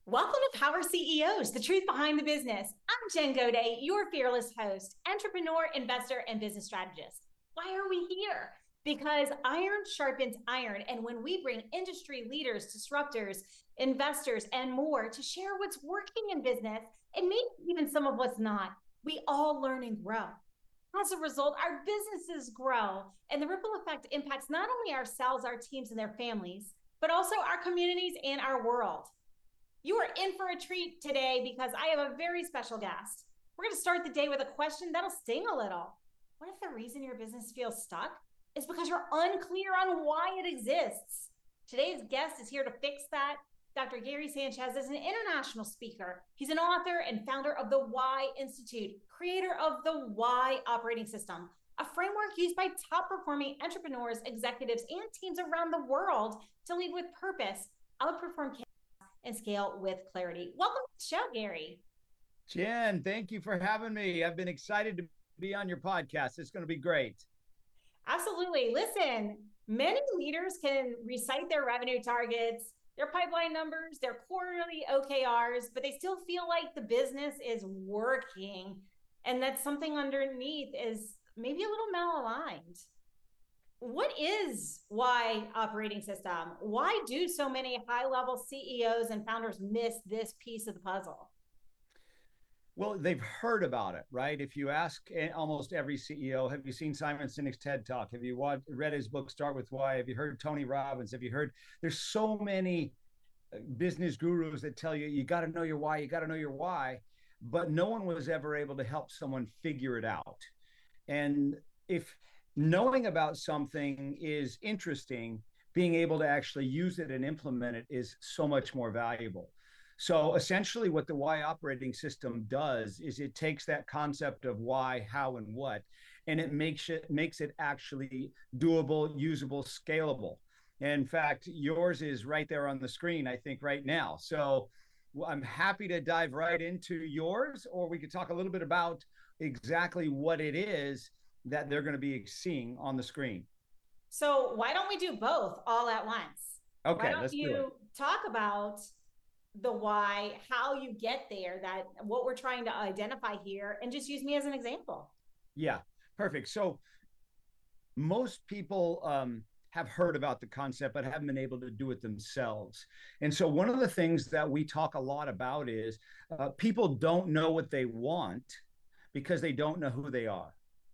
Welcome to Power CEOs, the truth behind the business. I'm Jen Goday, your fearless host, entrepreneur, investor, and business strategist. Why are we here? Because iron sharpens iron. And when we bring industry leaders, disruptors, investors, and more to share what's working in business and maybe even some of what's not, we all learn and grow. As a result, our businesses grow, and the ripple effect impacts not only ourselves, our teams, and their families, but also our communities and our world. You are in for a treat today because I have a very special guest. We're going to start the day with a question that'll sting a little. What if the reason your business feels stuck is because you're unclear on why it exists? Today's guest is here to fix that. Dr. Gary Sanchez is an international speaker. He's an author and founder of the Why Institute, creator of the Why Operating System, a framework used by top performing entrepreneurs, executives, and teams around the world to lead with purpose, outperform and scale with clarity. Welcome to the show, Gary. Jen, thank you for having me. I've been excited to be on your podcast. It's going to be great. Absolutely. Listen, many leaders can recite their revenue targets, their pipeline numbers, their quarterly OKRs, but they still feel like the business is working and that something underneath is maybe a little malaligned. What is Why Operating System? Why do so many high-level CEOs and founders miss this piece of the puzzle? Well, they've heard about it, right? If you ask almost every CEO, have you seen Simon Sinek's TED Talk? Have you read his book, Start With Why? Have you heard Tony Robbins? Have you heard? There's so many business gurus that tell you, you got to know your why, you got to know your why, but no one was ever able to help someone figure it out. And if knowing about something is interesting, being able to actually use it and implement it is so much more valuable. So essentially, what the Why Operating System does is it takes that concept of why, how, and what, and it makes it actually doable, usable, scalable. In fact, yours is right there on the screen, I think, right now. So I'm happy to dive right into yours, or we could talk a little bit about exactly what it is that they're going to be seeing on the screen. So why don't we do both all at once? Why Okay, don't let's do it. you talk about the why, how you get there, that what we're trying to identify here, and just use me as an example. Yeah, perfect. So most people have heard about the concept, but haven't been able to do it themselves. And so one of the things that we talk a lot about is people don't know what they want because they don't know who they are.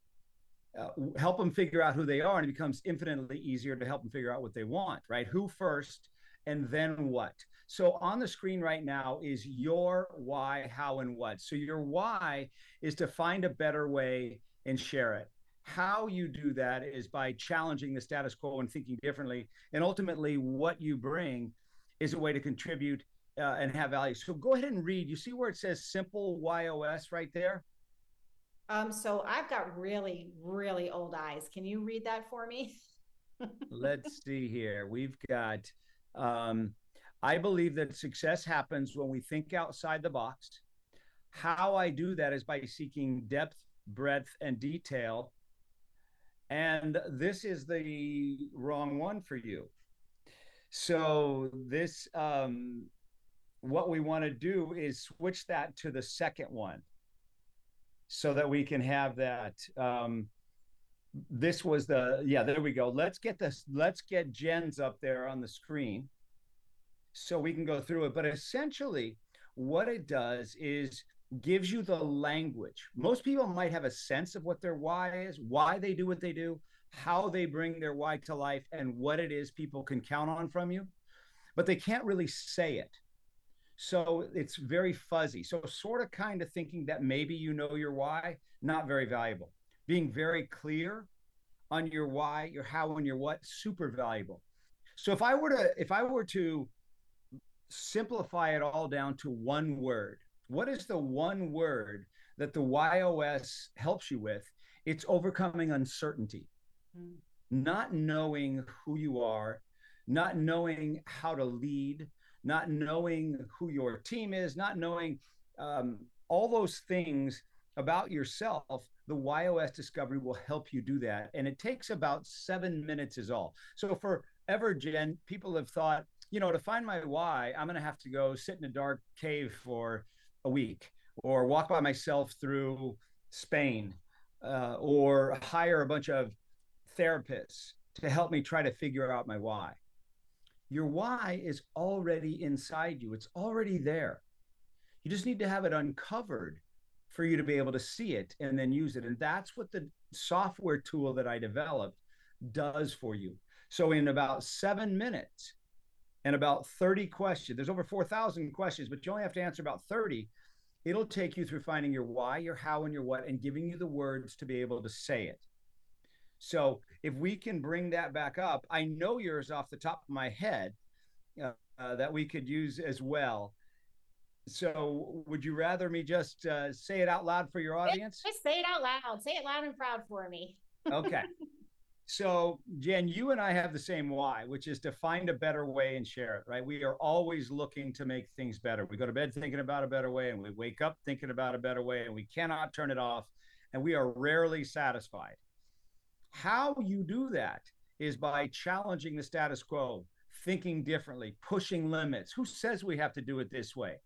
Help them figure out who they are, and it becomes infinitely easier to help them figure out what they want, right? Who first, and then what. So on the screen right now is your why, how, and what. So your why is to find a better way and share it. How you do that is by challenging the status quo and thinking differently. And ultimately, what you bring is a way to contribute and have value. So go ahead and read. You see where it says simple YOS right there? So I've got really, really old eyes. Can you read that for me? Let's see here. We've got, um, I believe that success happens when we think outside the box. How I do that is by seeking depth, breadth, and detail. And this is the wrong one for you. So, what we want to do is switch that to the second one so that we can have that. This was yeah, there we go. Let's get Jen's up there on the screen so we can go through it. But essentially, what it does is gives you the language. Most people might have a sense of what their why is, why they do what they do, how they bring their why to life, and what it is people can count on from you, but they can't really say it. So it's very fuzzy. So, sort of kind of thinking that maybe you know your why, not very valuable. Being very clear on your why, your how, and your what, super valuable. So if I were to simplify it all down to one word, what is the one word that the YOS helps you with? It's overcoming uncertainty, Mm. not knowing who you are, not knowing how to lead, not knowing who your team is, not knowing all those things about yourself. The YOS discovery will help you do that. And it takes about 7 minutes is all. So forever, Jen, people have thought, to find my why, I'm going to have to go sit in a dark cave for a week or walk by myself through Spain, or hire a bunch of therapists to help me try to figure out my why. Your why is already inside you, it's already there. You just need to have it uncovered for you to be able to see it and then use it. And that's what the software tool that I developed does for you. So, in about 7 minutes and about 30 questions, there's over 4,000 questions, but you only have to answer about 30. It'll take you through finding your why, your how, and your what, and giving you the words to be able to say it. So, if we can bring that back up, I know yours off the top of my head, that we could use as well. So, would you rather me just say it out loud for your audience? Just say it out loud. Say it loud and proud for me. Okay. So, Jen, you and I have the same why, which is to find a better way and share it, right? We are always looking to make things better. We go to bed thinking about a better way, and we wake up thinking about a better way, and we cannot turn it off, and we are rarely satisfied. How you do that is by challenging the status quo, thinking differently, pushing limits. Who says we have to do it this way?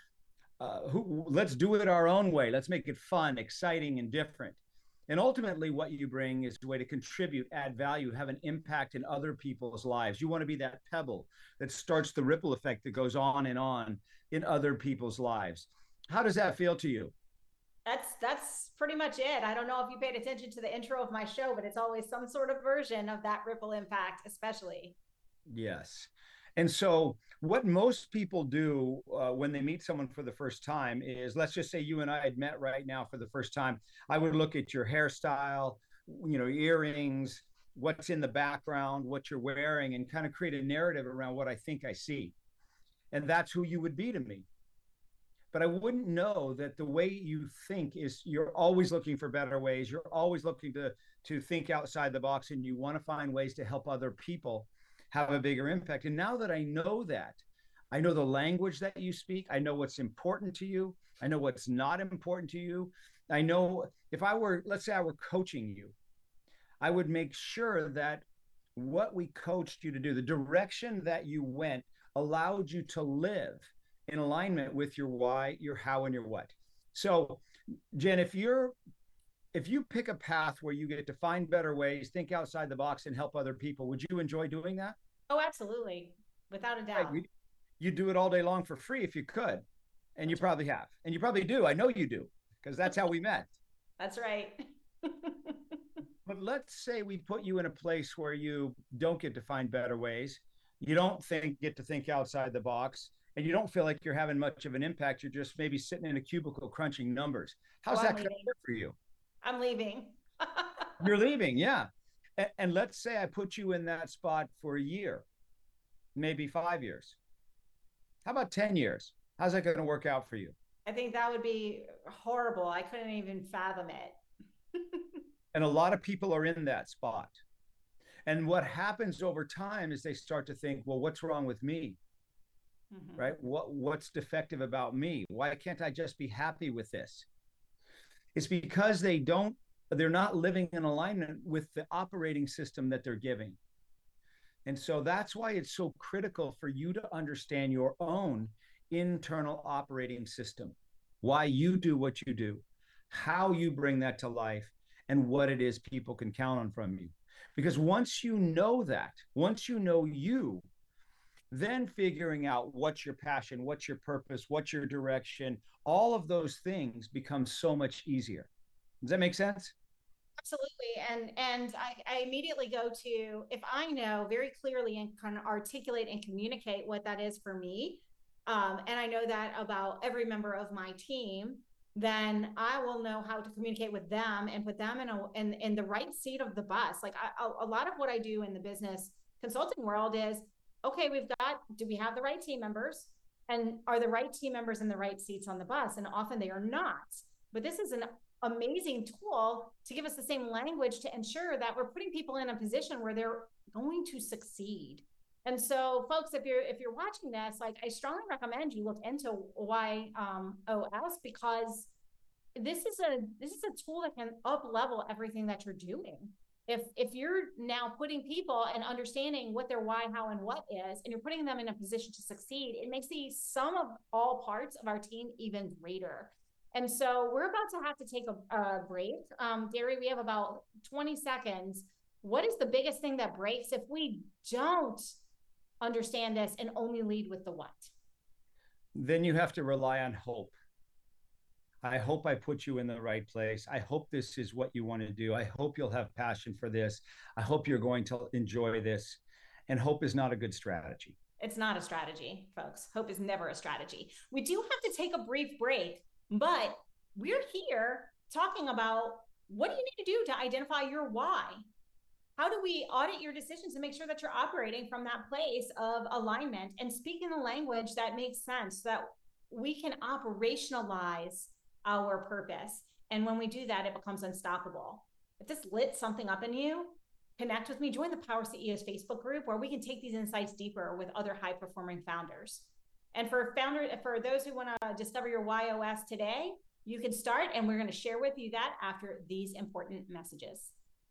Let's do it our own way. Let's make it fun, exciting, and different. And ultimately, what you bring is a way to contribute, add value, have an impact in other people's lives. You want to be that pebble that starts the ripple effect that goes on in other people's lives. How does that feel to you? That's pretty much it. I don't know if you paid attention to the intro of my show, but it's always some sort of version of that ripple impact, especially. Yes. And so, what most people do when they meet someone for the first time is, let's just say you and I had met right now for the first time. I would look at your hairstyle, earrings, what's in the background, what you're wearing, and kind of create a narrative around what I think I see. And that's who you would be to me. But I wouldn't know that the way you think is you're always looking for better ways. You're always looking to think outside the box, and you want to find ways to help other people have a bigger impact. And now that I know that, I know the language that you speak, I know what's important to you, I know what's not important to you. I know if I were, let's say I were coaching you, I would make sure that what we coached you to do, the direction that you went, allowed you to live in alignment with your why, your how, and your what. So, Jen, if you pick a path where you get to find better ways, think outside the box, and help other people, would you enjoy doing that? Oh, absolutely. Without a Right. doubt. You do it all day long for free if you could. And you probably have. And you probably do. I know you do, because that's how we met. That's right. But let's say we put you in a place where you don't get to find better ways. You don't get to think outside the box, and you don't feel like you're having much of an impact. You're just maybe sitting in a cubicle crunching numbers. Oh, How's I'm that going to leaving. work for you? I'm leaving. You're leaving, yeah. And let's say I put you in that spot for a year, maybe 5 years. How about 10 years? How's that going to work out for you? I think that would be horrible. I couldn't even fathom it. And a lot of people are in that spot. And what happens over time is they start to think, well, what's wrong with me? Mhm. Right? What's defective about me? Why can't I just be happy with this? It's because they're not living in alignment with the operating system that they're giving. And so that's why it's so critical for you to understand your own internal operating system, why you do what you do, how you bring that to life, and what it is people can count on from you. Because once you know that, once you know you, then figuring out what's your passion, what's your purpose, what's your direction, all of those things become so much easier. Does that make sense? Absolutely. And I immediately go to, if I know very clearly and kind of articulate and communicate what that is for me, and I know that about every member of my team, then I will know how to communicate with them and put them in the right seat of the bus. Like a lot of what I do in the business consulting world is, okay, do we have the right team members? And are the right team members in the right seats on the bus? And often they are not. But this is an amazing tool to give us the same language to ensure that we're putting people in a position where they're going to succeed. And so, folks, if you're watching this, like I strongly recommend you look into YOS, because this is a tool that can up level everything that you're doing. If you're now putting people and understanding what their why, how, and what is, and you're putting them in a position to succeed, it makes the sum of all parts of our team even greater. And so we're about to have to take a break. Gary, we have about 20 seconds. What is the biggest thing that breaks if we don't understand this and only lead with the what? Then you have to rely on hope. I hope I put you in the right place. I hope this is what you want to do. I hope you'll have passion for this. I hope you're going to enjoy this. And hope is not a good strategy. It's not a strategy, folks. Hope is never a strategy. We do have to take a brief break, but we're here talking about what do you need to do to identify your why? How do we audit your decisions to make sure that you're operating from that place of alignment and speaking the language that makes sense so that we can operationalize our purpose? And when we do that, it becomes unstoppable. If this lit something up in you, connect with me. Join the Power CEOs Facebook group where we can take these insights deeper with other high-performing founders. And for those who want to discover your YOS today, you can start, and we're going to share with you that after these important messages.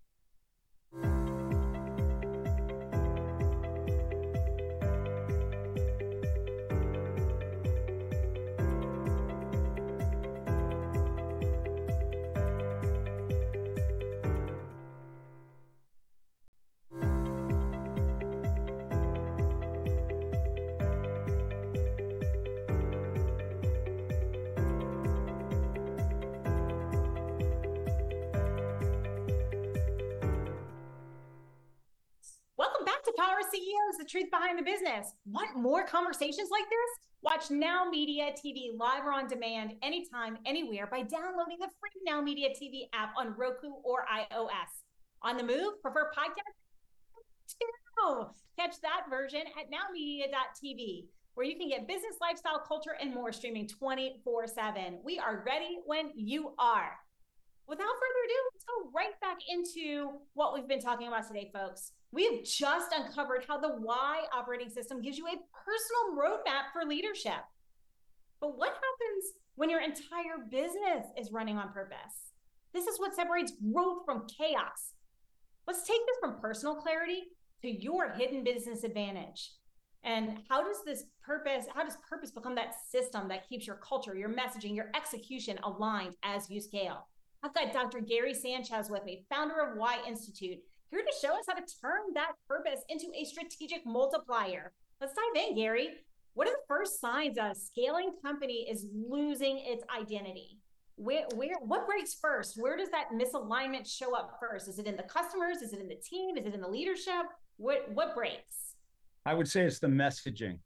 Welcome back to Power CEOs, the truth behind the business. Want more conversations like this? Watch Now Media TV live or on demand anytime, anywhere by downloading the free Now Media TV app on Roku or iOS. On the move, prefer podcast? Too. Catch that version at nowmedia.tv, where you can get business, lifestyle, culture, and more streaming 24/7. We are ready when you are. Without further ado, let's go right back into what we've been talking about today, folks. We've just uncovered how the why operating system gives you a personal roadmap for leadership. But what happens when your entire business is running on purpose? This is what separates growth from chaos. Let's take this from personal clarity to your hidden business advantage. And how does purpose become that system that keeps your culture, your messaging, your execution aligned as you scale? I've got Dr. Gary Sanchez with me, founder of Why Institute, here to show us how to turn that purpose into a strategic multiplier. Let's dive in, Gary. What are the first signs a scaling company is losing its identity? What breaks first? Where does that misalignment show up first? Is it in the customers? Is it in the team? Is it in the leadership? What breaks? I would say it's the messaging.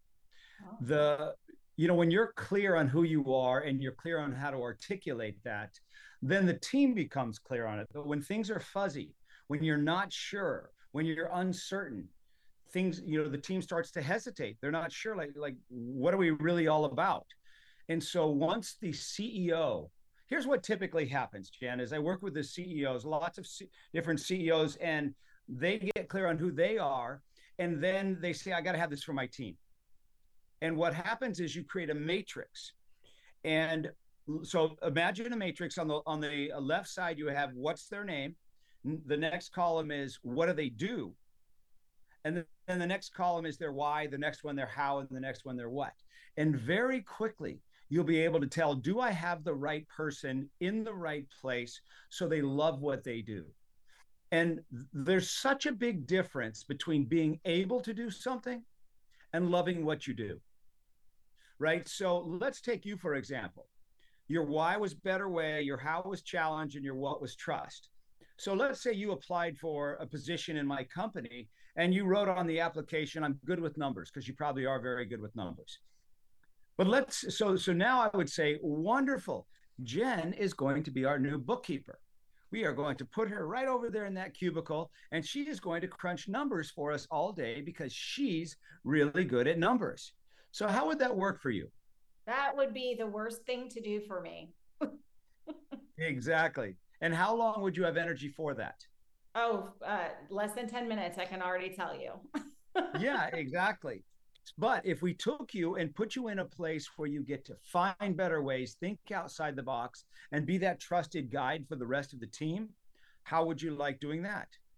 When you're clear on who you are and you're clear on how to articulate that, then the team becomes clear on it. But when things are fuzzy, when you're not sure, when you're uncertain, the team starts to hesitate. They're not sure, like what are we really all about? And so once the CEO, here's what typically happens, Jen, is I work with the CEOs, lots of different CEOs, and they get clear on who they are. And then they say, I got to have this for my team. And what happens is you create a matrix. And so imagine a matrix. On the left side, you have what's their name. The next column is what do they do? And then the next column is their why, the next one their how, and the next one their what. And very quickly, you'll be able to tell, do I have the right person in the right place so they love what they do? And there's such a big difference between being able to do something and loving what you do, right? So let's take you, for example. Your why was better way, your how was challenge, and your what was trust. So let's say you applied for a position in my company and you wrote on the application, I'm good with numbers, because you probably are very good with numbers. But so now I would say, wonderful, Jen is going to be our new bookkeeper. We are going to put her right over there in that cubicle, and she is going to crunch numbers for us all day because she's really good at numbers. So how would that work for you? That would be the worst thing to do for me. Exactly. And how long would you have energy for that? Less than 10 minutes, I can already tell you. Yeah, exactly. But if we took you and put you in a place where you get to find better ways, think outside the box, and be that trusted guide for the rest of the team, how would you like doing that?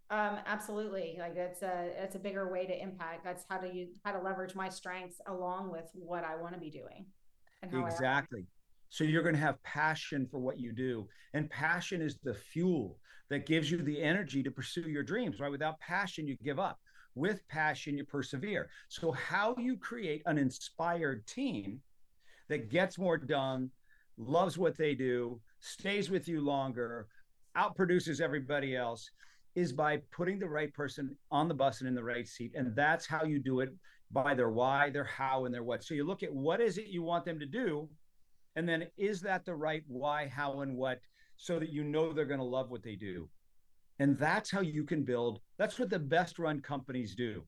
Absolutely. Like it's a bigger way to impact. That's how to leverage my strengths along with what I want to be doing and how I operate. Exactly. So you're going to have passion for what you do. And passion is the fuel that gives you the energy to pursue your dreams, right? Without passion, you give up. With passion, you persevere. So, how you create an inspired team that gets more done, loves what they do, stays with you longer, outproduces everybody else, is by putting the right person on the bus and in the right seat. And that's how you do it, by their why, their how, and their what. So you look at what is it you want them to do, and then is that the right why, how, and what, so that you know they're going to love what they do. And that's how you can build. That's what the best run companies do.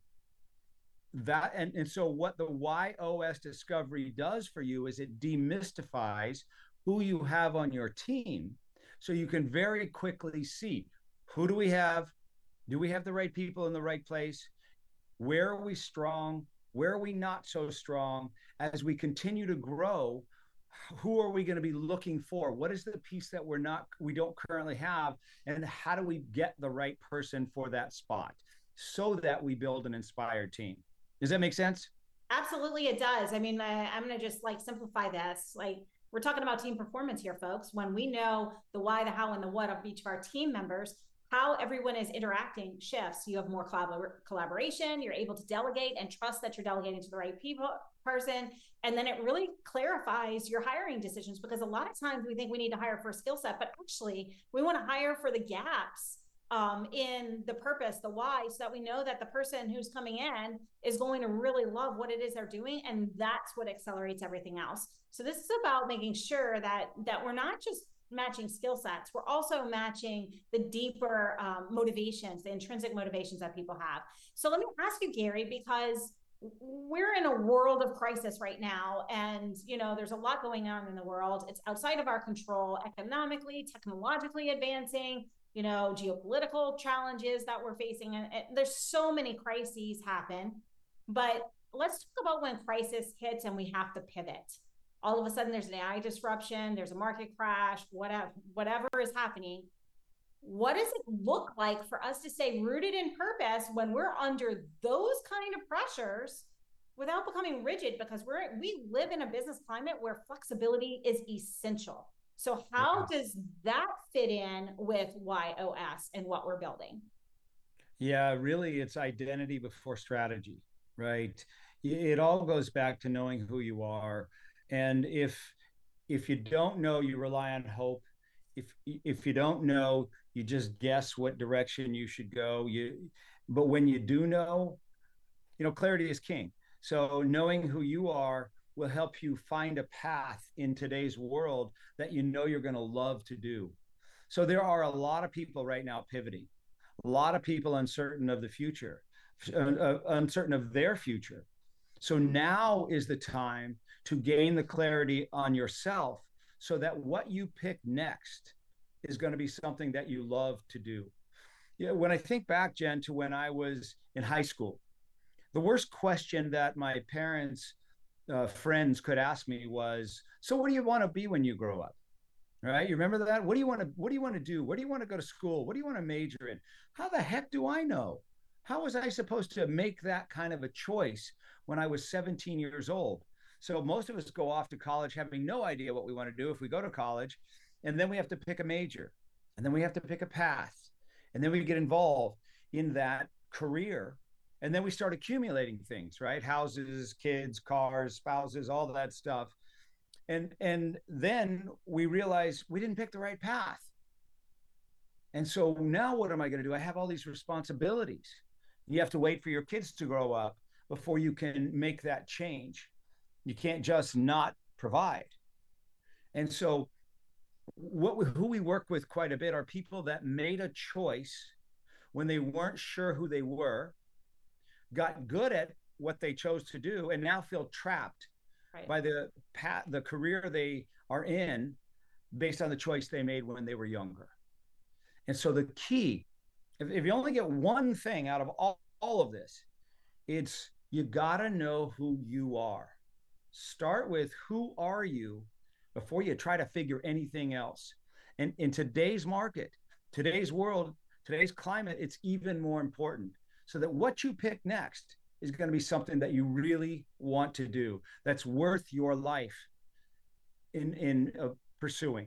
And so what the YOS discovery does for you is it demystifies who you have on your team, so you can very quickly see, who do we have? Do we have the right people in the right place? Where are we strong? Where are we not so strong? As we continue to grow, who are we going to be looking for? What is the piece that we don't currently have? And how do we get the right person for that spot, so that we build an inspired team? Does that make sense? Absolutely, it does. I mean, I'm going to just like simplify this. Like, we're talking about team performance here, folks. When we know the why, the how, and the what of each of our team members, how everyone is interacting shifts. You have more collaboration. You're able to delegate and trust that you're delegating to the right person. And then it really clarifies your hiring decisions, because a lot of times we think we need to hire for a skill set, but actually we want to hire for the gaps in the purpose, the why, so that we know that the person who's coming in is going to really love what it is they're doing, and that's what accelerates everything else. So this is about making sure that we're not just matching skill sets, we're also matching the deeper motivations, the intrinsic motivations that people have. So let me ask you, Gary, because we're in a world of crisis right now, and there's a lot going on in the world. It's outside of our control, economically, technologically advancing, geopolitical challenges that we're facing, and there's so many crises happen. But let's talk about when crisis hits and we have to pivot. All of a sudden there's an AI disruption, there's a market crash, whatever is happening. What does it look like for us to stay rooted in purpose when we're under those kind of pressures without becoming rigid? Because we live in a business climate where flexibility is essential. So how does that fit in with YOS and what we're building? Yeah, really, it's identity before strategy, right? It all goes back to knowing who you are. And if you don't know, you rely on hope. If you don't know, you just guess what direction you should go. But when you do know, clarity is king. So knowing who you are will help you find a path in today's world that you're going to love to do. So there are a lot of people right now pivoting, a lot of people uncertain of the future, uncertain of their future. So now is the time to gain the clarity on yourself, so that what you pick next is going to be something that you love to do. Yeah, when I think back, Jen, to when I was in high school, the worst question that my parents' friends could ask me was, "So, what do you want to be when you grow up?" Right? You remember that? What do you want to? What do you want to do? Where do you want to go to school? What do you want to major in? How the heck do I know? How was I supposed to make that kind of a choice when I was 17 years old? So most of us go off to college having no idea what we want to do if we go to college, and then we have to pick a major, and then we have to pick a path, and then we get involved in that career, and then we start accumulating things, right? Houses, kids, cars, spouses, all that stuff. And then we realize we didn't pick the right path. And so now what am I going to do? I have all these responsibilities. You have to wait for your kids to grow up before you can make that change. You can't just not provide. And so who we work with quite a bit are people that made a choice when they weren't sure who they were, got good at what they chose to do, and now feel trapped by the career they are in based on the choice they made when they were younger. And so the key, if you only get one thing out of all of this, it's you got to know who you are. Start with who are you before you try to figure anything else. And in today's market, today's world, today's climate, it's even more important. So that what you pick next is going to be something that you really want to do, that's worth your life in pursuing.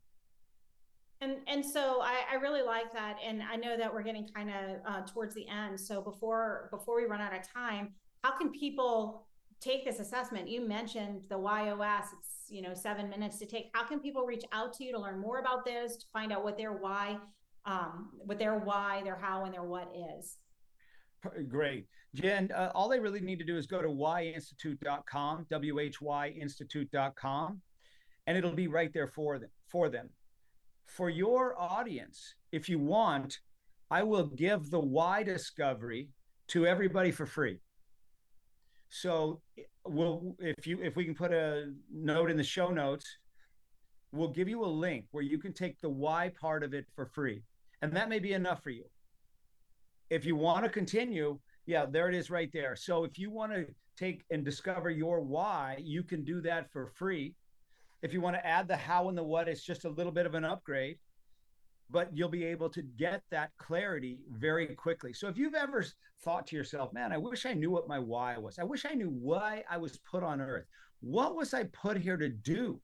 And so I really like that, and I know that we're getting kind of towards the end. So before we run out of time, how can people take this assessment? You mentioned the YOS. It's 7 minutes to take. How can people reach out to you to learn more about this, to find out what their why, their how, and their what is? Great. Jen, all they really need to do is go to whyinstitute.com, whyinstitute.com, and it'll be right there for them. For your audience, if you want, I will give the why discovery to everybody for free. So if we can put a note in the show notes, we'll give you a link where you can take the why part of it for free. And that may be enough for you. If you want to continue, yeah, there it is right there. So if you want to take and discover your why, you can do that for free. If you want to add the how and the what, it's just a little bit of an upgrade, but you'll be able to get that clarity very quickly. So if you've ever thought to yourself, man, I wish I knew what my why was. I wish I knew why I was put on earth. What was I put here to do?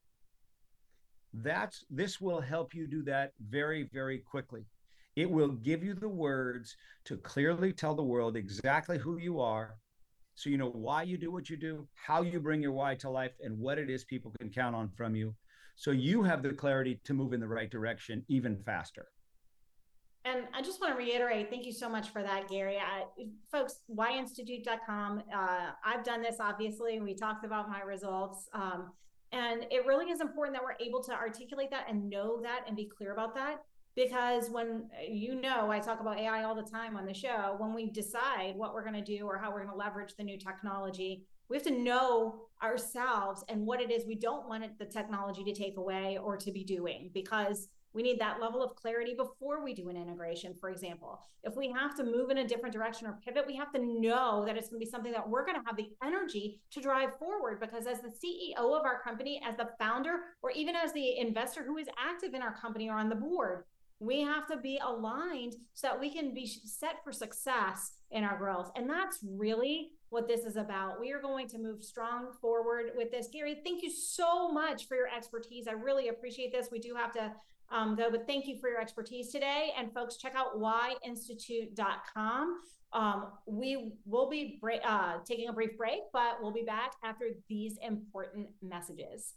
This will help you do that very, very quickly. It will give you the words to clearly tell the world exactly who you are, so you know why you do what you do, how you bring your why to life, and what it is people can count on from you. So you have the clarity to move in the right direction even faster. And I just want to reiterate, thank you so much for that, Gary. Folks, whyinstitute.com. I've done this, obviously. We talked about my results. And it really is important that we're able to articulate that and know that and be clear about that. Because I talk about AI all the time on the show. When we decide what we're going to do or how we're going to leverage the new technology, we have to know ourselves and what it is we don't want the technology to take away or to be doing, because we need that level of clarity before we do an integration. For example, if we have to move in a different direction or pivot, we have to know that it's going to be something that we're going to have the energy to drive forward. Because as the CEO of our company, as the founder, or even as the investor who is active in our company or on the board, we have to be aligned so that we can be set for success in our growth. And that's really what this is about. We are going to move strong forward with this. Gary, thank you so much for your expertise. I really appreciate this. We do have to go, but thank you for your expertise today. And folks, check out whyinstitute.com. We will be taking a brief break, but we'll be back after these important messages.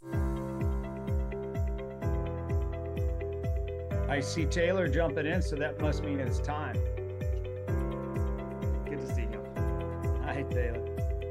I see Taylor jumping in, so that must mean it's time. Good to see you. Hi, Taylor.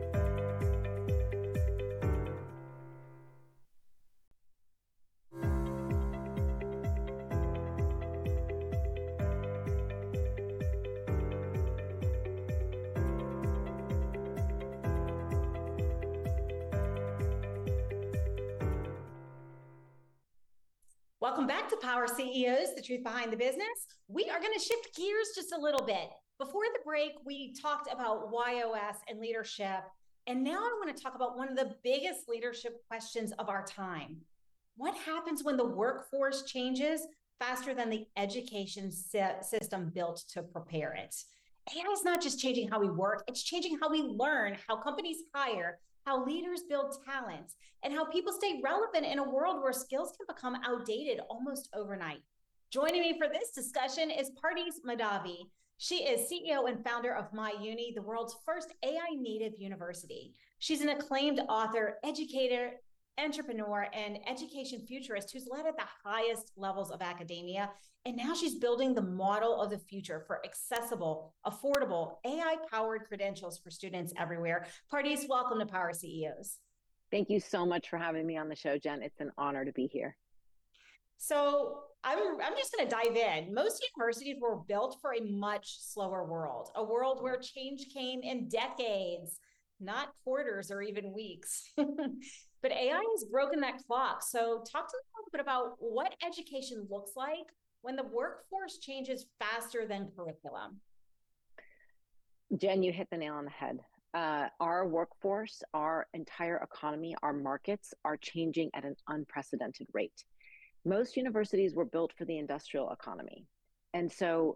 Welcome back to Power CEOs, the truth behind the business. We are going to shift gears just a little bit. Before the break, we talked about YOS and leadership. And now I want to talk about one of the biggest leadership questions of our time. What happens when the workforce changes faster than the education system built to prepare it? AI is not just changing how we work, it's changing how we learn, how companies hire, how leaders build talent, and how people stay relevant in a world where skills can become outdated almost overnight. Joining me for this discussion is Pardis Mahdavi. She is CEO and founder of MyUni, the world's first AI native university. She's an acclaimed author, educator, entrepreneur, and education futurist who's led at the highest levels of academia. And now she's building the model of the future for accessible, affordable, AI-powered credentials for students everywhere. Pardis, welcome to Power CEOs. Thank you so much for having me on the show, Jen. It's an honor to be here. So I'm just going to dive in. Most universities were built for a much slower world, a world where change came in decades, not quarters or even weeks. But AI has broken that clock. So talk to me a little bit about what education looks like when the workforce changes faster than curriculum. Jen, you hit the nail on the head. Our workforce, our entire economy, our markets are changing at an unprecedented rate. Most universities were built for the industrial economy. And so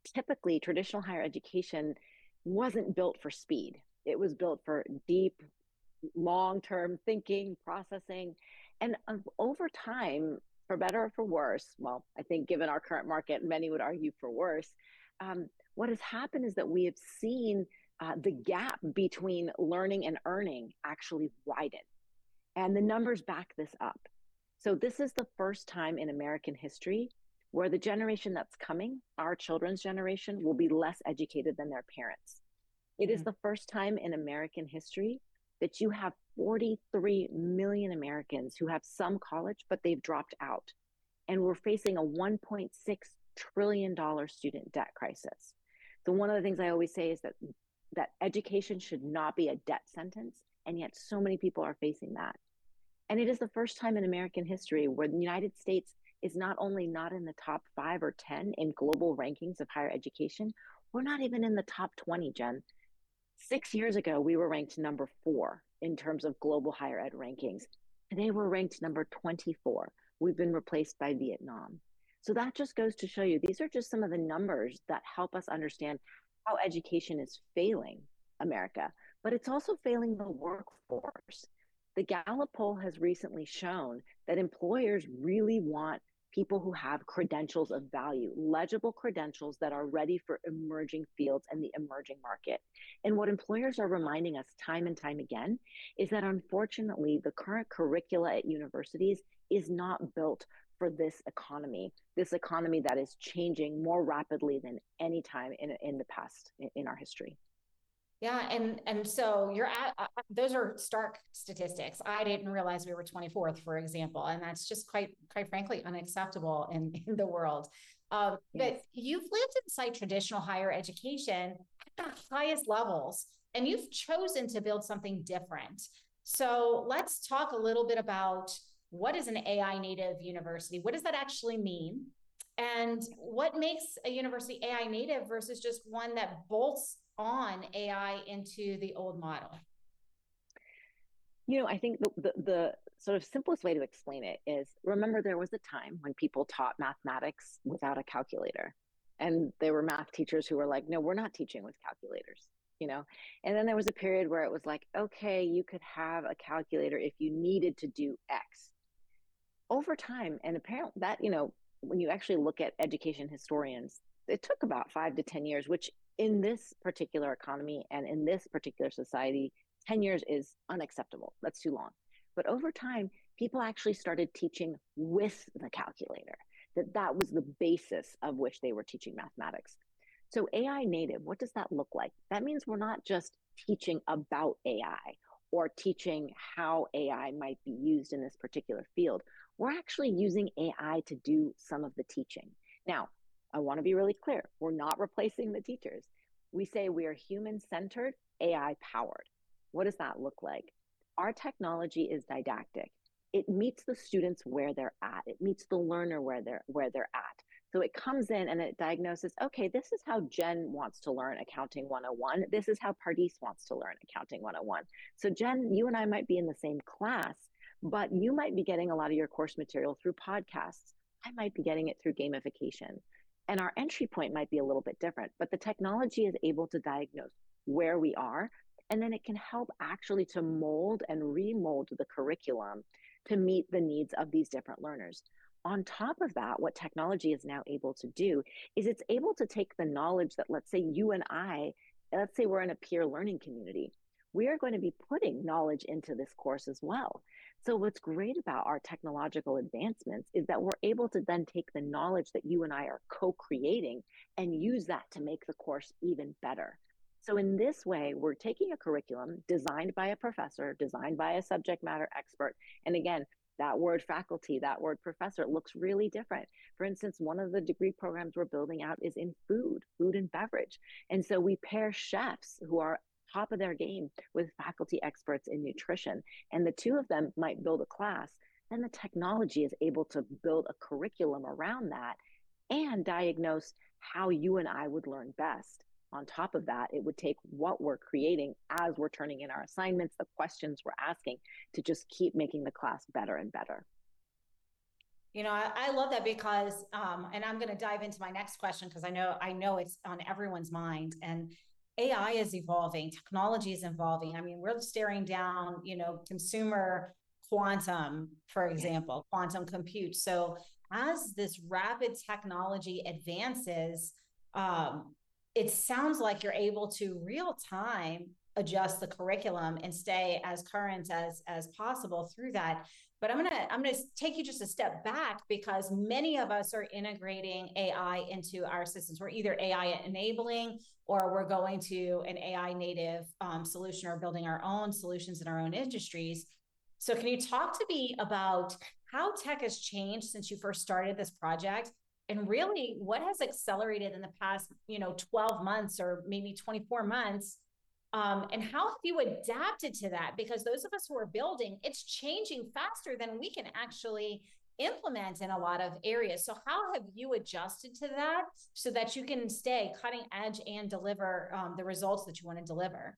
typically traditional higher education wasn't built for speed. It was built for deep, long-term thinking, processing. And over time, for better or for worse, well, I think given our current market, many would argue for worse, what has happened is that we have seen the gap between learning and earning actually widen. And the numbers back this up. So this is the first time in American history where the generation that's coming, our children's generation, will be less educated than their parents. It is the first time in American history that you have 43 million Americans who have some college, but they've dropped out. And we're facing a $1.6 trillion student debt crisis. So one of the things I always say is that education should not be a debt sentence, and yet so many people are facing that. And it is the first time in American history where the United States is not only not in the top 5 or 10 in global rankings of higher education, we're not even in the top 20, Jen. 6 years ago, we were ranked number 4 in terms of global higher ed rankings. Today, we're ranked number 24. We've been replaced by Vietnam. So that just goes to show you, these are just some of the numbers that help us understand how education is failing America, but it's also failing the workforce. The Gallup poll has recently shown that employers really want people who have credentials of value, legible credentials that are ready for emerging fields and the emerging market. And what employers are reminding us time and time again is that unfortunately, the current curricula at universities is not built for this economy that is changing more rapidly than any time in the past in our history. Yeah, and so you're at those are stark statistics. I didn't realize we were 24th, for example, and that's just quite frankly unacceptable in the world. Yes. But you've lived inside traditional higher education at the highest levels, and you've chosen to build something different. So let's talk a little bit about what is an AI native university? What does that actually mean? And what makes a university AI native versus just one that bolts on AI into the old model? I think the sort of simplest way to explain it is, remember there was a time when people taught mathematics without a calculator. And there were math teachers who were like, no, we're not teaching with calculators, And then there was a period where it was like, okay, you could have a calculator if you needed to do X. Over time, and apparently that, when you actually look at education historians, it took about 5 to 10 years, which in this particular economy and in this particular society, 10 years is unacceptable. That's too long. But over time, people actually started teaching with the calculator, that was the basis of which they were teaching mathematics. So AI native, what does that look like? That means we're not just teaching about AI or teaching how AI might be used in this particular field. We're actually using AI to do some of the teaching. Now, I want to be really clear. We're not replacing the teachers. We say we are human-centered, AI-powered. What does that look like? Our technology is didactic. It meets the students where they're at. It meets the learner where they're at. So it comes in and it diagnoses, okay, this is how Jen wants to learn Accounting 101. This is how Pardis wants to learn Accounting 101. So Jen, you and I might be in the same class, but you might be getting a lot of your course material through podcasts. I might be getting it through gamification. And our entry point might be a little bit different, but the technology is able to diagnose where we are, and then it can help actually to mold and remold the curriculum to meet the needs of these different learners. On top of that, what technology is now able to do is it's able to take the knowledge that, let's say you and I, let's say we're in a peer learning community, we are going to be putting knowledge into this course as well. So what's great about our technological advancements is that we're able to then take the knowledge that you and I are co-creating and use that to make the course even better. So in this way, we're taking a curriculum designed by a professor, designed by a subject matter expert. And again, that word faculty, that word professor looks really different. For instance, one of the degree programs we're building out is in food and beverage. And so we pair chefs who are top of their game with faculty experts in nutrition. And the two of them might build a class. Then the technology is able to build a curriculum around that and diagnose how you and I would learn best. On top of that, it would take what we're creating as we're turning in our assignments, the questions we're asking, to just keep making the class better and better. I love that because, and I'm going to dive into my next question because I know it's on everyone's mind. And AI is evolving, technology is evolving. I mean, we're staring down, consumer quantum, for Yes. example, quantum compute. So as this rapid technology advances, um, it sounds like you're able to real time adjust the curriculum and stay as current as possible through that. But I'm gonna take you just a step back because many of us are integrating AI into our systems. We're either AI enabling or we're going to an AI native solution or building our own solutions in our own industries. So can you talk to me about how tech has changed since you first started this project? And really, what has accelerated in the past, 12 months or maybe 24 months, and how have you adapted to that? Because those of us who are building, it's changing faster than we can actually implement in a lot of areas. So, how have you adjusted to that so that you can stay cutting edge and deliver the results that you want to deliver?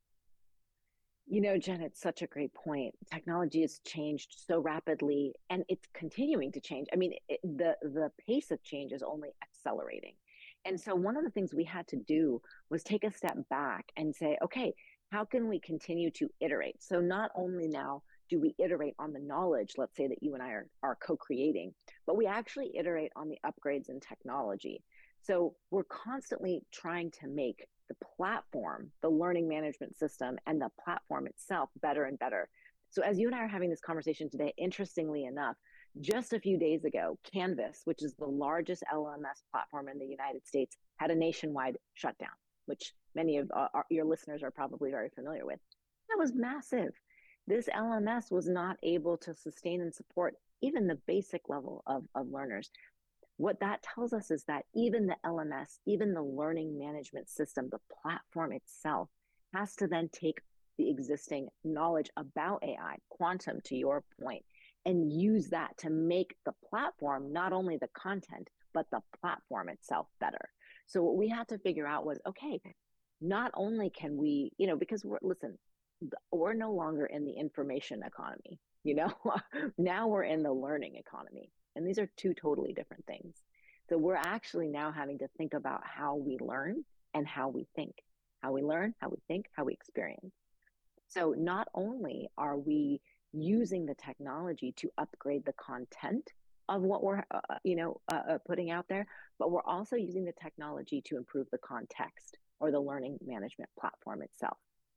Jen, it's such a great point. Technology has changed so rapidly and it's continuing to change. I mean, the pace of change is only accelerating. And so one of the things we had to do was take a step back and say, okay, how can we continue to iterate? So not only now do we iterate on the knowledge, let's say that you and I are co-creating, but we actually iterate on the upgrades in technology. So we're constantly trying to make the platform, the learning management system, and the platform itself better and better. So, as you and I are having this conversation today, interestingly enough, just a few days ago, Canvas, which is the largest LMS platform in the United States, had a nationwide shutdown, which many of your listeners are probably very familiar with. That was massive. This LMS was not able to sustain and support even the basic level of learners. What that tells us is that even the LMS, even the learning management system, the platform itself has to then take the existing knowledge about AI, quantum to your point, and use that to make the platform, not only the content, but the platform itself better. So what we had to figure out was, okay, not only can we, because we're no longer in the information economy, now we're in the learning economy. And these are two totally different things. So we're actually now having to think about how we learn and how we think, how we learn, how we think, how we experience. So not only are we using the technology to upgrade the content of what we're, putting out there, but we're also using the technology to improve the context or the learning management platform itself.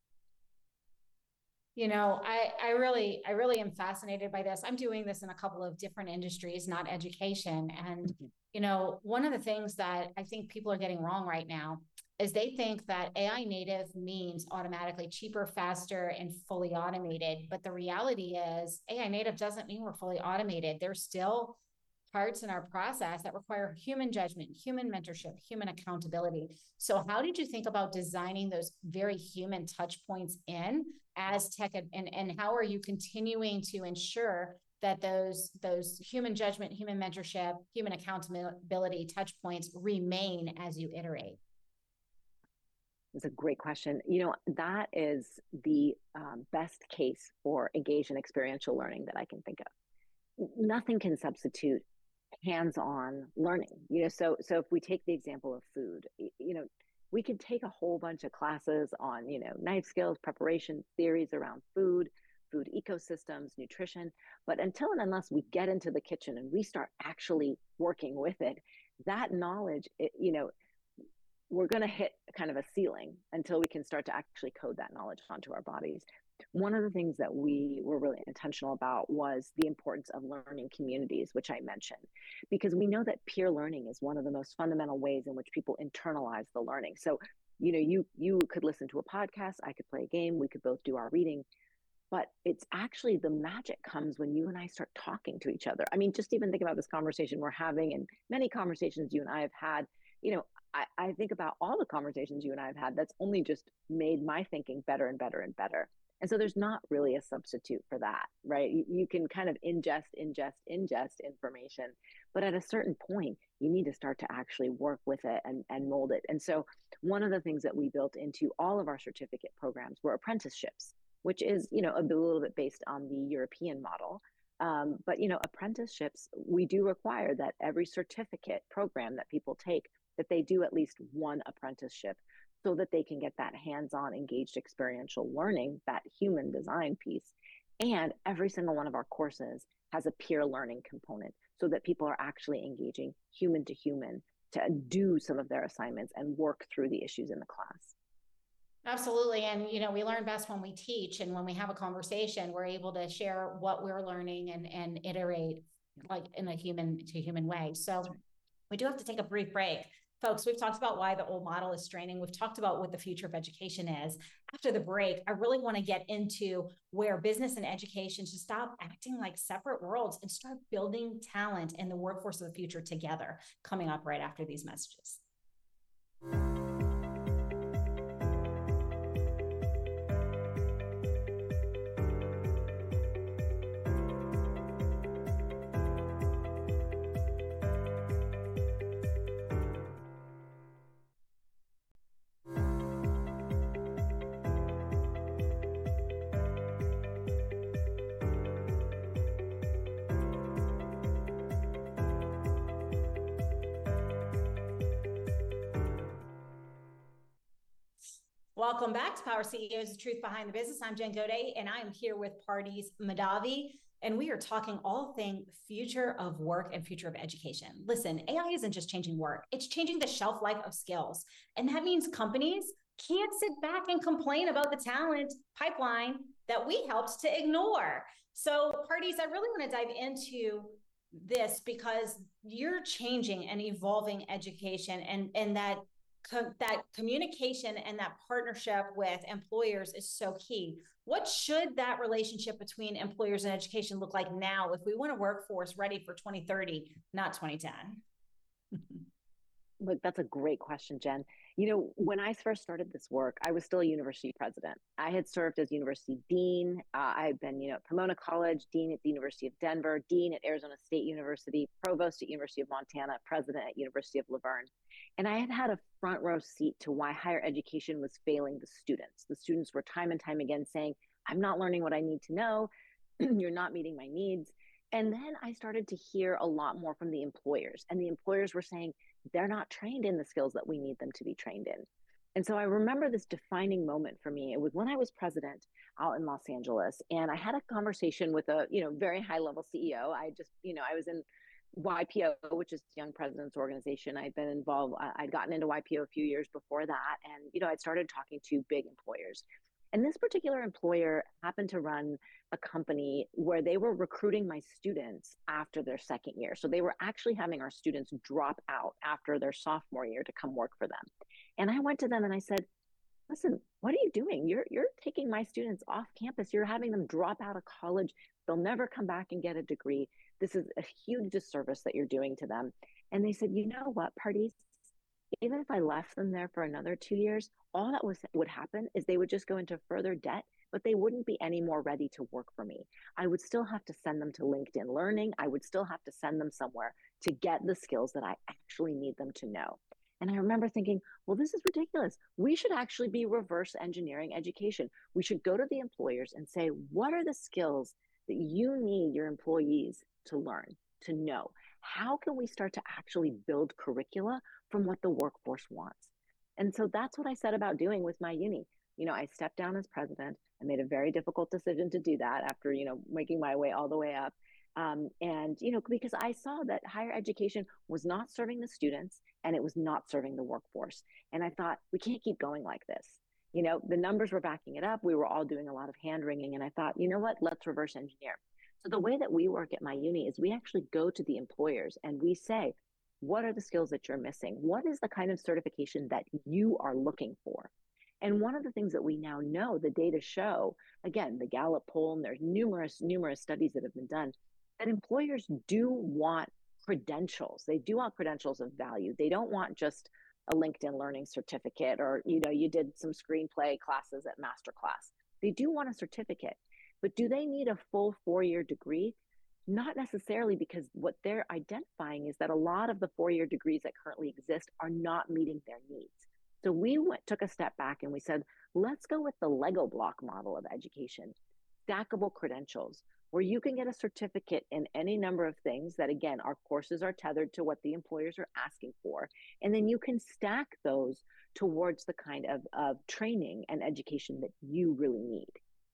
I really am fascinated by this. I'm doing this in a couple of different industries, not education. And, one of the things that I think people are getting wrong right now is they think that AI native means automatically cheaper, faster, and fully automated. But the reality is AI native doesn't mean we're fully automated. There's still parts in our process that require human judgment, human mentorship, human accountability. So, how did you think about designing those very human touch points in as tech, and how are you continuing to ensure that those human judgment, human mentorship, human accountability touch points remain as you iterate? It's a great question. That is the best case for engaged and experiential learning that I can think of. Nothing can substitute hands-on learning. So if we take the example of food, we could take a whole bunch of classes on, knife skills, preparation, theories around food ecosystems, nutrition, but until and unless we get into the kitchen and we start actually working with it, that knowledge, we're going to hit kind of a ceiling until we can start to actually code that knowledge onto our bodies. One of the things that we were really intentional about was the importance of learning communities, which I mentioned, because we know that peer learning is one of the most fundamental ways in which people internalize the learning. So, you could listen to a podcast, I could play a game, we could both do our reading, but it's actually the magic comes when you and I start talking to each other. I mean, just even think about this conversation we're having and many conversations you and I have had. I think about all the conversations you and I have had, that's only just made my thinking better and better and better. And so there's not really a substitute for that, right? You can kind of ingest information, but at a certain point, you need to start to actually work with it and mold it. And so one of the things that we built into all of our certificate programs were apprenticeships, which is, a little bit based on the European model. But apprenticeships, we do require that every certificate program that people take, that they do at least one apprenticeship so that they can get that hands-on engaged experiential learning, that human design piece. And every single one of our courses has a peer learning component so that people are actually engaging human to human to do some of their assignments and work through the issues in the class. Absolutely. And, we learn best when we teach, and when we have a conversation, we're able to share what we're learning and iterate like in a human to human way. So we do have to take a brief break. Folks, we've talked about why the old model is straining. We've talked about what the future of education is. After the break, I really want to get into where business and education should stop acting like separate worlds and start building talent in the workforce of the future together, coming up right after these messages. Welcome back to Power CEOs, the truth behind the business. I'm Jen Gaudet, and I'm here with Pardis Mahdavi, and we are talking all things future of work and future of education. Listen, AI isn't just changing work, it's changing the shelf life of skills. And that means companies can't sit back and complain about the talent pipeline that we helped to ignore. So, Pardis, I really want to dive into this because you're changing and evolving education, and that communication and that partnership with employers is so key. What should that relationship between employers and education look like now if we want a workforce ready for 2030, not 2010? Look, that's a great question, Jen. When I first started this work, I was still a university president. I had served as university dean. I've been, at Pomona College, dean at the University of Denver, dean at Arizona State University, provost at University of Montana, president at University of La Verne. And I had a front row seat to why higher education was failing the students. The students were time and time again saying, I'm not learning what I need to know. You're not meeting my needs. And then I started to hear a lot more from the employers, and the employers were saying they're not trained in the skills that we need them to be trained in. And so I remember this defining moment for me. It was when I was president out in Los Angeles, and I had a conversation with a, very high level CEO. I was in YPO, which is Young Presidents Organization. I'd been involved. I'd gotten into YPO a few years before that. And, I'd started talking to big employers. And this particular employer happened to run a company where they were recruiting my students after their second year. So they were actually having our students drop out after their sophomore year to come work for them. And I went to them and I said, listen, what are you doing? You're taking my students off campus. You're having them drop out of college. They'll never come back and get a degree. This is a huge disservice that you're doing to them. And they said, you know what, Pardis? Even if I left them there for another 2 years, all that would happen is they would just go into further debt, but they wouldn't be any more ready to work for me. I would still have to send them to LinkedIn Learning. I would still have to send them somewhere to get the skills that I actually need them to know. And I remember thinking, well, this is ridiculous. We should actually be reverse engineering education. We should go to the employers and say, what are the skills that you need your employees to learn, to know? How can we start to actually build curricula from what the workforce wants? And so that's what I set about doing with my uni. I stepped down as president. I made a very difficult decision to do that after, making my way all the way up. Because I saw that higher education was not serving the students and it was not serving the workforce. And I thought, we can't keep going like this. The numbers were backing it up. We were all doing a lot of hand wringing. And I thought, you know what, let's reverse engineer. So the way that we work at my uni is we actually go to the employers and we say, what are the skills that you're missing? What is the kind of certification that you are looking for? And one of the things that we now know, the data show, again, the Gallup poll, and there's numerous studies that have been done, that employers do want credentials. They do want credentials of value. They don't want just a LinkedIn Learning certificate or, you did some screenplay classes at masterclass. They do want a certificate. But do they need a full 4-year degree? Not necessarily, because what they're identifying is that a lot of the 4-year degrees that currently exist are not meeting their needs. So we took a step back and we said, let's go with the Lego block model of education, stackable credentials, where you can get a certificate in any number of things that, again, our courses are tethered to what the employers are asking for. And then you can stack those towards the kind of training and education that you really need.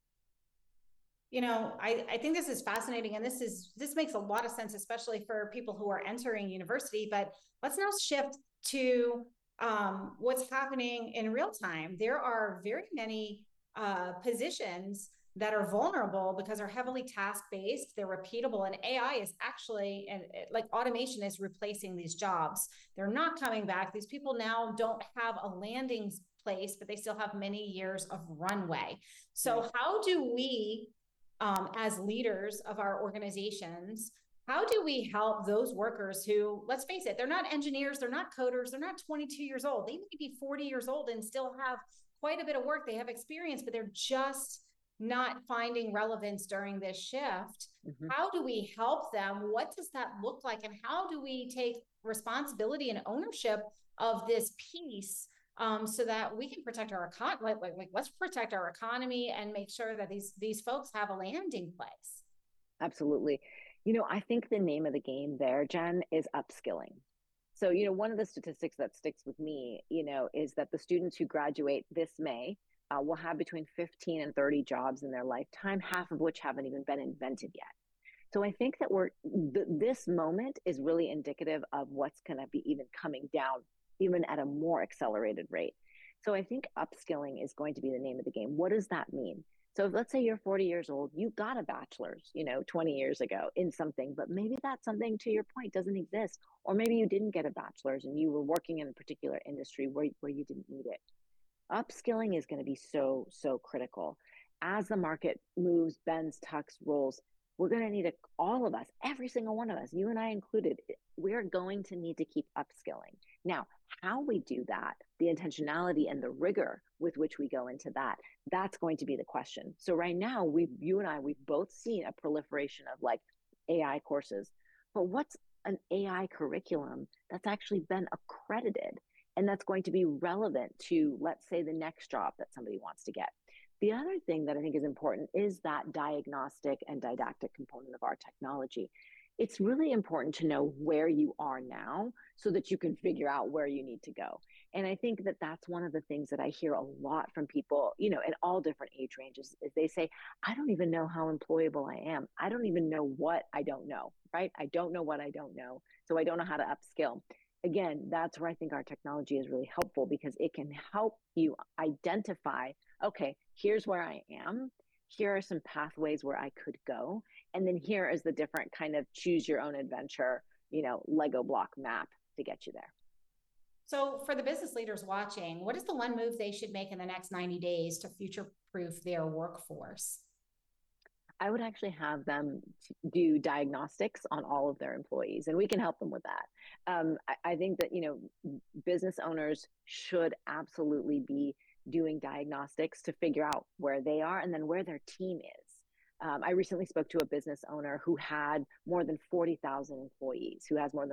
I think this is fascinating, and this makes a lot of sense, especially for people who are entering university. But let's now shift to what's happening in real time. There are very many positions that are vulnerable because they're heavily task-based, they're repeatable, and AI is actually, and like automation is replacing these jobs. They're not coming back. These people now don't have a landing place, but they still have many years of runway. So how do we, as leaders of our organizations, how do we help those workers who, let's face it, they're not engineers, they're not coders, they're not 22 years old. They may be 40 years old and still have quite a bit of work. They have experience, but they're just not finding relevance during this shift. Mm-hmm. How do we help them? What does that look like? And how do we take responsibility and ownership of this piece, so that we can protect our economy? Let's protect our economy and make sure that these folks have a landing place. Absolutely. I think the name of the game there, Jen, is upskilling. So, one of the statistics that sticks with me, is that the students who graduate this May will have between 15 and 30 jobs in their lifetime, half of which haven't even been invented yet. So I think that this moment is really indicative of what's going to be even coming down, even at a more accelerated rate. So I think upskilling is going to be the name of the game. What does that mean? So if, let's say you're 40 years old, you got a bachelor's, 20 years ago in something, but maybe that something, to your point, doesn't exist. Or maybe you didn't get a bachelor's and you were working in a particular industry where you didn't need it. Upskilling is going to be so, so critical. As the market moves, bends, tucks, rolls, we're going to need all of us, every single one of us, you and I included, we're going to need to keep upskilling. Now, how we do that, the intentionality and the rigor with which we go into that, that's going to be the question. So right now, you and I, we've both seen a proliferation of like AI courses, but what's an AI curriculum that's actually been accredited and that's going to be relevant to, let's say, the next job that somebody wants to get? The other thing that I think is important is that diagnostic and didactic component of our technology. It's really important to know where you are now so that you can figure out where you need to go. And I think that that's one of the things that I hear a lot from people, in all different age ranges, is they say, I don't even know how employable I am. I don't even know what I don't know, right? I don't know what I don't know. So I don't know how to upskill. Again, that's where I think our technology is really helpful, because it can help you identify, okay, here's where I am. Here are some pathways where I could go. And then here is the different kind of choose your own adventure, Lego block map to get you there. So for the business leaders watching, what is the one move they should make in the next 90 days to future-proof their workforce? I would actually have them do diagnostics on all of their employees, and we can help them with that. I think that, business owners should absolutely be doing diagnostics to figure out where they are and then where their team is. I recently spoke to a business owner who had more than 40,000 employees,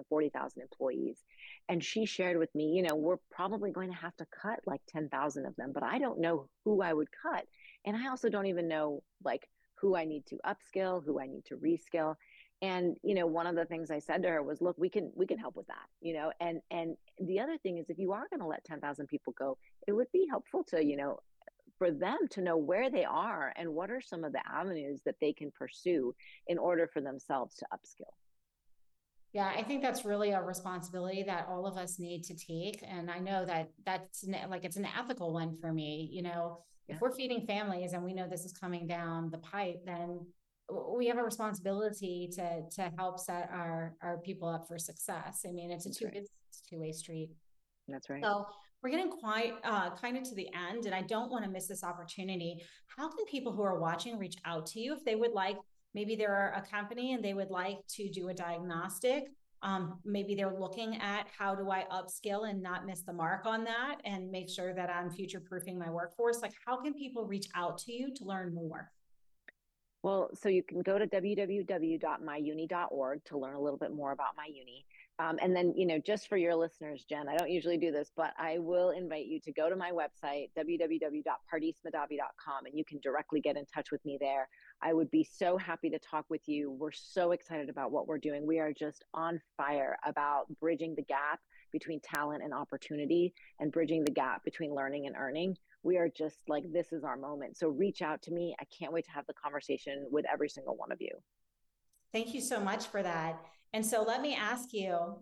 And she shared with me, we're probably going to have to cut like 10,000 of them, but I don't know who I would cut. And I also don't even know who I need to upskill, who I need to reskill. And, one of the things I said to her was, look, we can help with that, and the other thing is, if you are going to let 10,000 people go, it would be helpful to, for them to know where they are and what are some of the avenues that they can pursue in order for themselves to upskill. Yeah, I think that's really a responsibility that all of us need to take. And I know that it's an ethical one for me. If we're feeding families and we know this is coming down the pipe, then we have a responsibility to help set our people up for success. I mean, it's a two-way street. That's right. So we're getting quite kind of to the end, and I don't want to miss this opportunity. How can people who are watching reach out to you if they would like? Maybe they're a company and they would like to do a diagnostic. Maybe they're looking at how do I upskill and not miss the mark on that and make sure that I'm future-proofing my workforce. How can people reach out to you to learn more? Well, so you can go to www.myuni.org to learn a little bit more about my uni. And then, just for your listeners, Jen, I don't usually do this, but I will invite you to go to my website, www.pardismadavi.com, and you can directly get in touch with me there. I would be so happy to talk with you. We're so excited about what we're doing. We are just on fire about bridging the gap between talent and opportunity and bridging the gap between learning and earning. We are just like, this is our moment. So reach out to me. I can't wait to have the conversation with every single one of you. Thank you so much for that. And so let me ask you,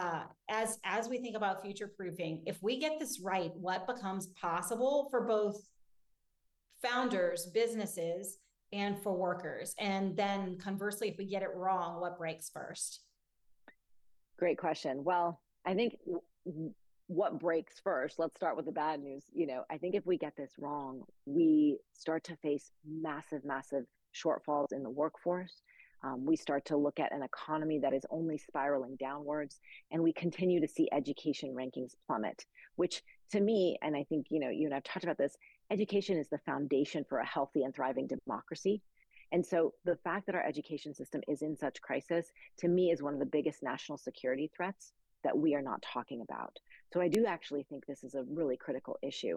as we think about future proofing, if we get this right, what becomes possible for both founders, businesses, and for workers? And then conversely, if we get it wrong, what breaks first? Great question. Well, I think what breaks first, let's start with the bad news. I think if we get this wrong, we start to face massive, massive shortfalls in the workforce. We start to look at an economy that is only spiraling downwards, and we continue to see education rankings plummet, which to me, and I think, you and I've talked about this, education is the foundation for a healthy and thriving democracy. And so the fact that our education system is in such crisis, to me, is one of the biggest national security threats that we are not talking about. So I do actually think this is a really critical issue.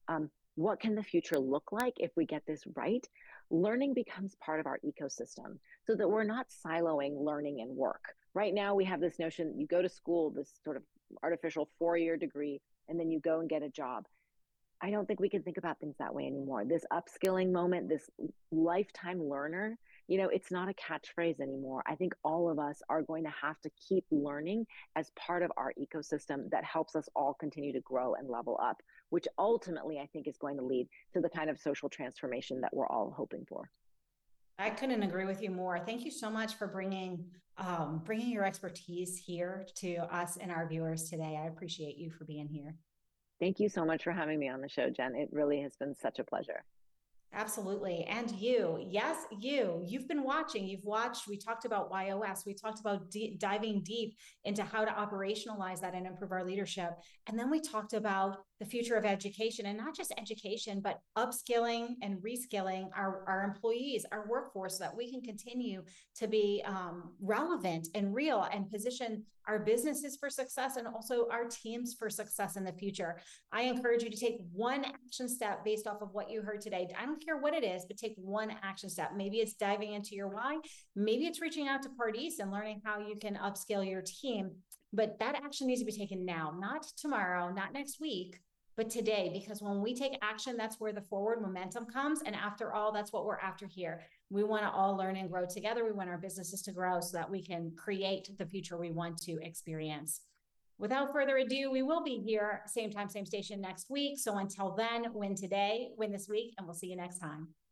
What can the future look like if we get this right? Learning becomes part of our ecosystem so that we're not siloing learning and work. Right now, we have this notion, you go to school, this sort of artificial 4-year degree, and then you go and get a job. I don't think we can think about things that way anymore. This upskilling moment, this lifetime learner, it's not a catchphrase anymore. I think all of us are going to have to keep learning as part of our ecosystem that helps us all continue to grow and level up, which ultimately I think is going to lead to the kind of social transformation that we're all hoping for. I couldn't agree with you more. Thank you so much for bringing your expertise here to us and our viewers today. I appreciate you for being here. Thank you so much for having me on the show, Jen. It really has been such a pleasure. Absolutely. And you, yes, you've been watching, you've watched, we talked about YOS, we talked about diving deep into how to operationalize that and improve our leadership. And then we talked about the future of education, and not just education, but upskilling and reskilling our employees, our workforce, so that we can continue to be relevant and real and position our businesses for success and also our teams for success in the future. I encourage you to take one action step based off of what you heard today. I don't care what it is, but take one action step. Maybe it's diving into your why. Maybe it's reaching out to Pardis and learning how you can upskill your team. But that action needs to be taken now, not tomorrow, not next week, but today, because when we take action, that's where the forward momentum comes. And after all, that's what we're after here. We want to all learn and grow together. We want our businesses to grow so that we can create the future we want to experience. Without further ado, we will be here, same time, same station next week. So until then, win today, win this week, and we'll see you next time.